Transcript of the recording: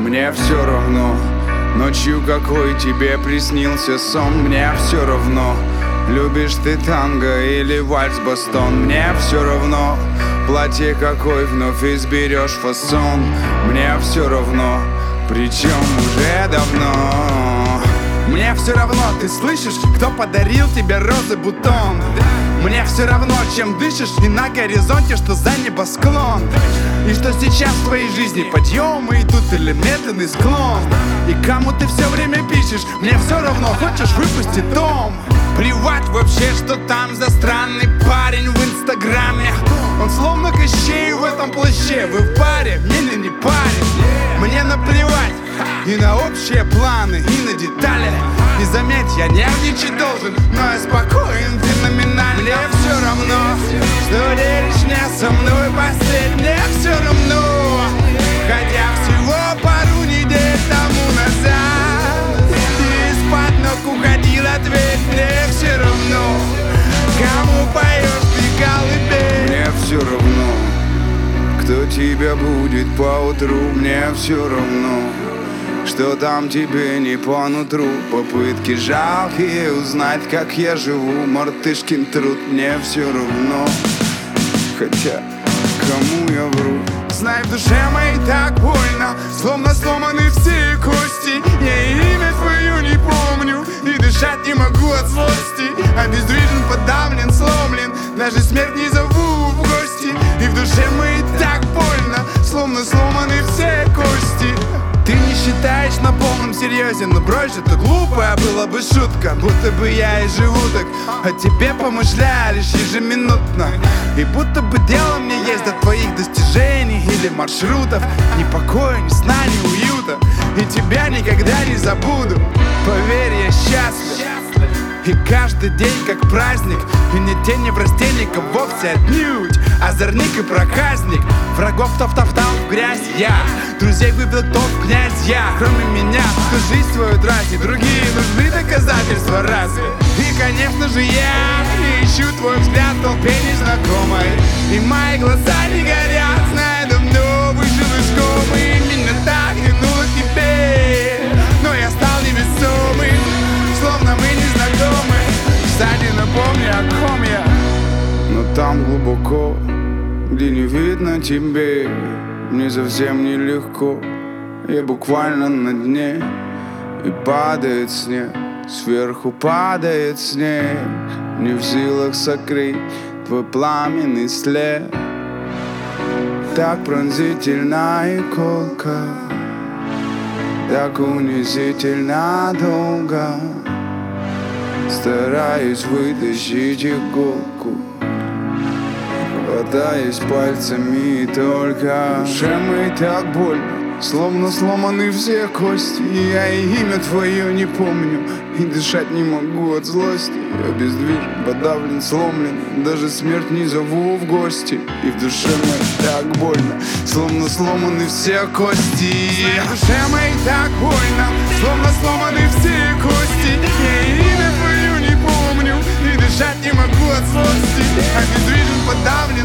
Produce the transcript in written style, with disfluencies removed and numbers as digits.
мне все равно. Ночью какой тебе приснился сон, мне все равно. Любишь ты танго или вальс-бастон, мне все равно. Платье какой вновь изберешь фасон, мне все равно, причем уже давно. Мне все равно, ты слышишь, кто подарил тебе розы бутон. Мне все равно, чем дышишь, и на горизонте, что за небосклон. И что сейчас в твоей жизни подъемы идут или медленный склон. И кому ты все время пишешь, мне все равно, хочешь выпусти том. Плевать вообще, что там за странный парень в инстаграме. Он словно Кощей в этом плаще. Вы в паре, или не парень. Мне наплевать и на общие планы, и на детали. И заметь, я нервничать должен, но я спокоен феноменально. Мне все равно, что делишь не со мной постель. Мне все равно, хотя всего пару недель тому назад ты из-под ног уходил ответ. Мне все равно, кому поешь ты колыбель. Мне все равно, кто тебя будет поутру. Мне все равно, что там тебе не по нутру. Попытки жалкие узнать, как я живу. Мартышкин труд, мне все равно, хотя кому я вру. Знай, в душе моей так больно, словно сломаны все кости. Я имя твое не помню и дышать не могу от злости. Обездвижен, подавлен, сломлен, даже смерть не зову в гости. И в душе моей так больно, словно сломаны все кости. Ты не считаешь на полном серьезе, но брось, это глупая была бы шутка. Будто бы я и живу так, о тебе помышляю лишь ежеминутно. И будто бы дело мне есть до твоих достижений или маршрутов. Ни покоя, ни сна, ни уюта, и тебя никогда не забуду. Поверь, я счастлив, и каждый день как праздник. И не тени в растенника вовсе отнюдь. Озорник и проказник, врагов топтал в грязь я. Друзей выбил топ князь я. Кроме меня, кто жизнь свою тратит, другие нужны доказательства разве? И конечно же я ищу твой взгляд в толпе незнакомой. И мои глаза не горят, знаю, давно вышел из комы. Именно так тянуло к тебе, но я стал невесомым, словно мы не знакомы. Кстати, напомни, о ком я. Но там глубоко, где не видно тебе, мне совсем нелегко. Я буквально на дне, и падает снег, сверху падает снег. Не в силах сокрыть твой пламенный след. Так пронзительна и колка, так унизительно долго. Стараюсь вытащить иголку, хватаясь пальцами и только. В душе моей так больно, словно сломаны все кости. И я и имя твое не помню, и дышать не могу от злости. Я обездвижен, подавлен, сломлен, даже смерть не зову в гости. И в душе моей так больно, словно сломаны все кости. В душе моей так больно, словно сломаны все кости. Я и имя твое не помню, и дышать не могу от злости. Обездвижен, подавлен,